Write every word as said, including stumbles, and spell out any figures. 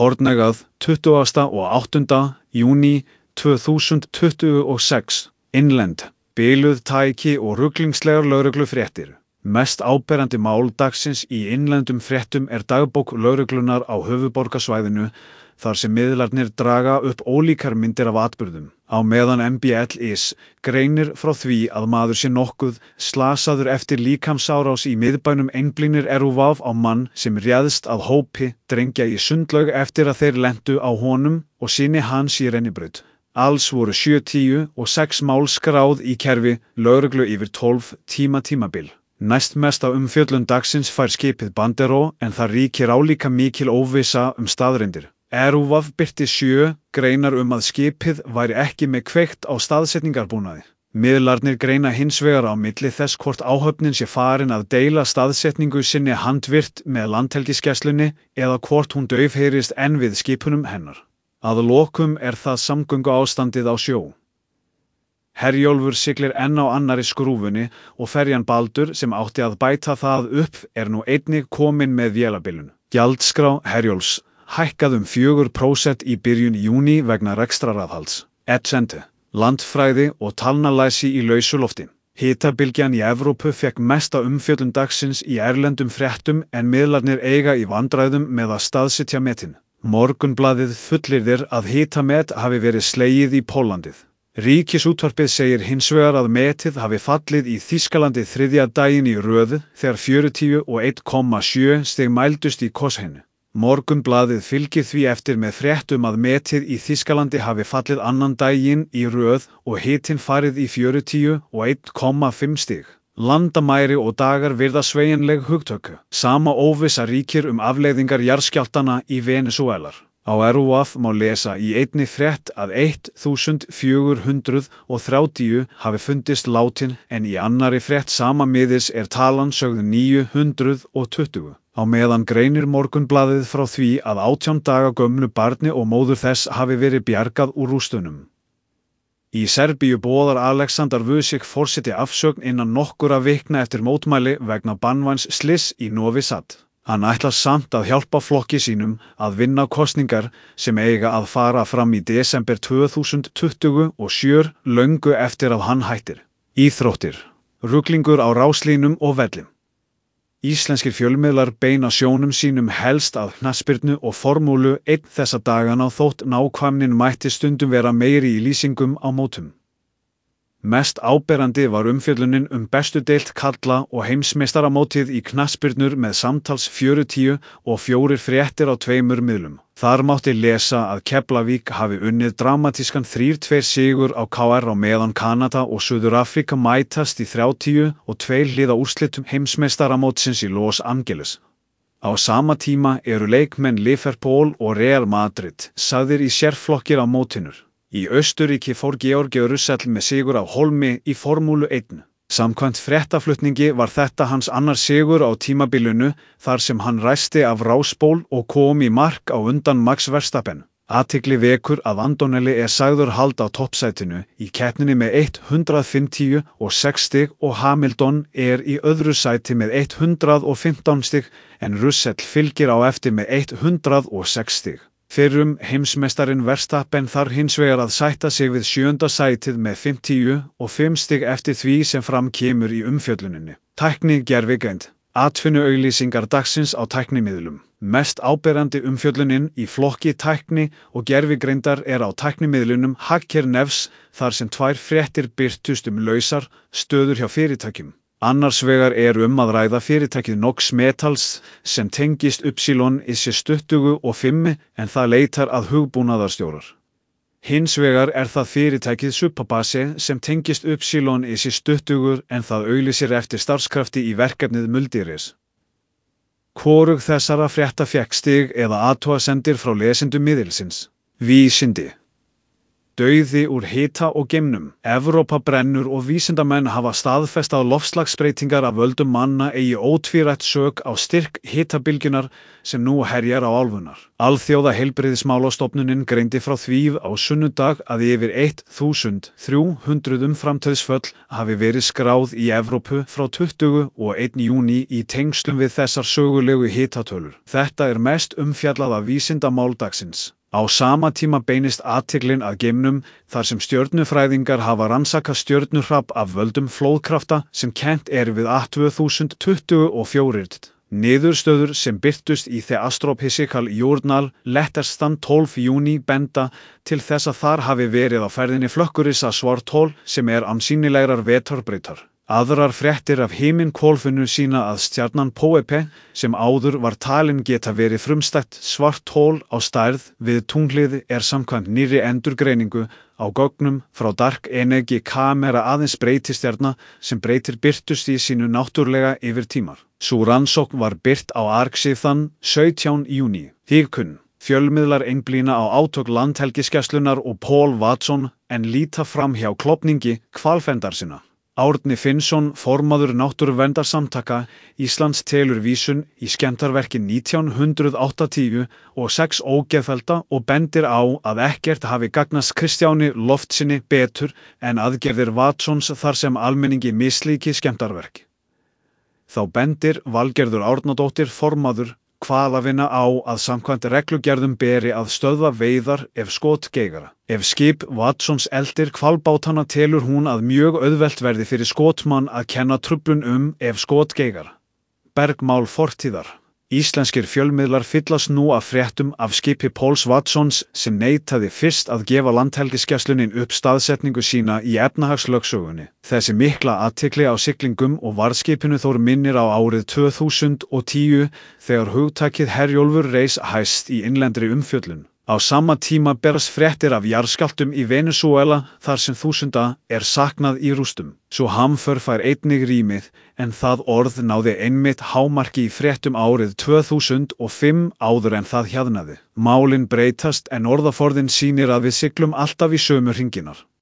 Hornegað, tuttugasta og áttunda júní tvö þúsund tuttugu og sex. Innlend, biluð tæki og ruglingslegar lögreglufréttir. Mest áberandi mál dagsins í innlendum fréttum er dagbók lögreglunar á höfuðborgarsvæðinu, þar sem miðlarnir draga upp ólíkar myndir af atburðum. Á meðan M B L is greinir frá því að maður sé nokkuð slasaður eftir líkamsárás í miðbænum, einblínir R U V á mann sem réðst að hópi drengja í Sundlaug eftir að þeir lentu á honum og syni hans í rennibraut. Alls voru sjötíu og sex mál skráð í kerfi lögreglu yfir tólf tíma tímabil. Næstmesta umfjöllun dagsins fær skipið Banderó, en það ríkir álíka mikil óvissa um staðreyndir. R U V birti sjö greinar um að skipið væri ekki með kveikt á staðsetningarbúnaði. Miðlarnir greina hins vegar á milli þess hvort áhöfnin sé farin að deila staðsetningu sinni handvirt með landhelgisgæslunni eða hvort hún daufheyrist enn við skipunum hennar. Að lokum er það samgöngu ástandið á sjó. Herjólfur siglir enn á annari skrúfunni og ferjan Baldur sem átti að bæta það upp er nú einnig komin með vélabilun. Gjaldskrá Herjólfs hækkað um fjögur prósent í byrjun júní vegna rekstraraðhalds. Etsente, landfræði og talnalæsi í lausu lofti. Hitabylgjan í Evrópu fekk mesta umfjöllun dagsins í erlendum fréttum en miðlarnir eiga í vandræðum með að staðsetja metin. Morgunblaðið fullyrðir að hitamet hafi verið slegið í Póllandið. Ríkisútvarpið segir hins vegar að metið hafi fallið í Þýskalandi þriðja daginn í röð þegar fjörutíu og einn komma sjö stig mældust í Koshennu. Morgunblaðið fylgir því eftir með fréttum að metið í Þýskalandi hafi fallið annan daginn í röð og hitinn farið í fjörutíu og einn komma fimm stig. Landamæri og dagar virða sveigjanleg hugtök. Sama óvissa ríkir um afleiðingar jarðskjálftanna í Venesúela. Á R U V má lesa í einni frétt að þúsund fjögur hundruð og þrjátíu hafi fundist látin en í annari frétt sama miðils er talan sögð níu hundruð og tuttugu. Á meðan greinir Morgunblaðið frá því að átján daga gömlu barni og móður þess hafi verið bjargað úr rústunum. Í Serbíu boðar Aleksandar Vučić forseti afsögn innan nokkura vikna eftir mótmæli vegna banvæns slyss í Novi Sad. Hann ætlar samt að hjálpa flokki sínum að vinna kosningar sem eiga að fara fram í desember tvö þúsund tuttugu og sjö, löngu eftir að hann hættir. Íþróttir, ruglingur á ráslínum og vellum. Íslenskir fjölmiðlar beina sjónum sínum helst að knattspyrnu og formúlu einn þessa dagana þótt nákvæmnin mætti stundum vera meiri í lýsingum á mótum. Mest áberandi var umfjöllunin um bestu deild karla og heimsmeistaramótið í knattspyrnu með samtals fjörutíu og fjórir fréttir á tveimur miðlum. Þar mátti lesa að Keflavík hafi unnið dramatískan þrjú tveir sigur á K R á meðan Kanada og Suður-Afríka mætast í þrjátíu og tvö liða úrslitum heimsmeistaramótsins í Los Angeles. Á sama tíma eru leikmenn Liverpool og Real Madrid sagðir í sérflokkir á mótinur. Í Austurríki fór Georgi Russell með sigur á Holmi í formúlu einn. Samkvæmt fréttaflutningi var þetta hans annar sigur á tímabilinu þar sem hann ræsti af rásból og kom í mark á undan Max Verstappen. Athygli vekur að Antonelli er sagður halda á toppsætinu í keppninni með hundrað fimmtíu og sex stig og Hamilton er í öðru sæti með hundrað og fimmtán stig en Russell fylgir á eftir með hundrað og sex stig. Fyrrum heimsmeistarin Verstappen þarf hins vegar að sætta sig við sjöunda sætið með fimmtíu og fimm stig eftir því sem fram kemur í umfjölluninni. Tækni gervigreind, atvinnuauglýsingar dagsins á tæknimiðlum. Mest áberandi umfjöllunin í flokki tækni og gervigreindar er á tæknimiðlunum Hacker News þar sem tvær fréttir birtust um lausar stöður hjá fyrirtækjum. Annars vegar er um að ræða fyrirtækið Nox Metals sem tengist Y S tuttugu og fimm en það leitar að hugbúnaðarstjórar. Hins vegar er það fyrirtækið Supabase sem tengist Y S tuttugu en það auglýsir eftir starfskrafti í verkefnið Muldiris. Hvorug þessara frétta fékk stig eða athugasemdir frá lesendum miðilsins. Vísindi. Dauði úr hita og geimnum. Evrópa brennur og vísindamenn hafa staðfest að loftslagsbreytingar af völdum manna eigi ótvírætt sök á styrk hitabylgjunar sem nú herjar á álfunnar. Alþjóða heilbrigðismálastofnunin greindi frá því á sunnudag að yfir þúsund þrjú hundruð umframtöðsföll hafi verið skráð í Evrópu frá tuttugasta og annan júní í tengslum við þessar sögulegu hitatölur. Þetta er mest umfjallað af vísindamál dagsins. Á sama tíma beinist athyglin að geimnum þar sem stjörnufræðingar hafa rannsakað stjörnuhrap af völdum flóðkrafta sem kennt er við tvö þúsund tuttugu og fjögur. Niðurstöður sem birtust í The Astrophysical Journal letters þann tólfta júní benda til þess að þar hafi verið á ferðinni flökkurisa svarthol sem er ansýnilegrar vetrarbrautar. Aðrar fréttir af himinhvolfinu sína að stjarnan Poipe, sem áður var talin geta verið frumstætt svarthol á stærð við tunglið, er samkvæmt nýrri endurgreiningu á gögnum frá Dark Energy Camera aðeins breytistjarna sem breytir birtust í sínu náttúrlega yfir tímar. Sú rannsókn var birt á Arxi þann sautjánda júní. Híkunn. Fjölmiðlar einblína á átök Landhelgisgæslunnar og Paul Watson en líta fram hjá klofningi hvalfendar sinna. Árni Finnsson, formaður náttúruverndarsamtaka Íslands, telur vísun í skemmdarverkin nítján hundrað áttatíu og sex ógeðfellda og bendir á að ekkert hafi gagnast Kristjáni Loftssyni betur en aðgerðir Watsons þar sem almenningi mislíki skemmdarverk. Þá bendir Valgerður Árnadóttir, formaður hvalavina, á að samkvæmt reglugerðum beri að stöðva veiðar ef skot geigara. Ef skip Watsons eldir hvalbátana telur hún að mjög auðvelt verði fyrir skotmann að kenna truflun um ef skot geigara. Bergmál fortíðar. Íslenskir fjölmiðlar fyllast nú af fréttum af skipi Pauls Watsons sem neitaði fyrst að gefa Landhelgisgæslunni upp staðsetningu sína í efnahagslögsögunni. Þessi mikla athygli á siglingum og varðskipinu þó minnir á árið tvö þúsund og tíu þegar hugtakið Herjólfur reis hæst í innlendri umfjöllun. Á sama tíma berast fréttir af jarðskjálftum í Venesúela þar sem þúsunda er saknað í rústum. Svo hamför fær einnig rýmið, en það orð náði einmitt hámarki í fréttum árið tvö þúsund og fimm áður en það hjaðnaði. Málin breytast en orðaforðinn sýnir að við siglum alltaf í sömu hringinar.